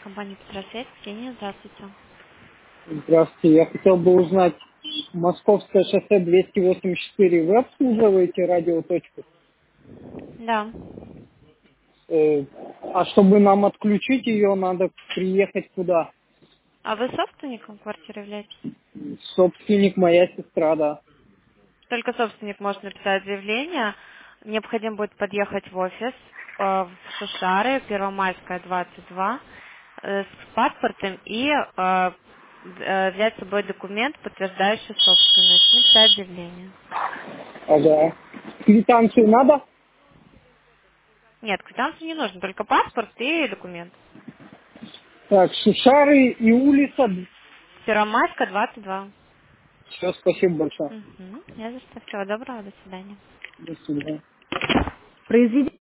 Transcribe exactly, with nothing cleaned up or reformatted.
Компания «Петросвет», Ксения, здравствуйте. Здравствуйте. Я хотел бы узнать, Московское шоссе двести восемьдесят четыре, вы обслуживаете радиоточку? Да. Э, а чтобы нам отключить ее, надо приехать куда? А вы собственником квартиры являетесь? Собственник моя сестра, да. Только собственник может написать заявление. Необходимо будет подъехать в офис э, в Шушары, Первомайская, двадцать два, э, с паспортом и э, э, взять с собой документ, подтверждающий собственность, написать заявление. Ага. Квитанцию надо? Нет, квитанции не нужно, только паспорт и документ. Так, Шишары и улица. Первомайская, двадцать два. Все, спасибо большое. Угу. Я за что. Всего доброго, до свидания. До свидания. Произведение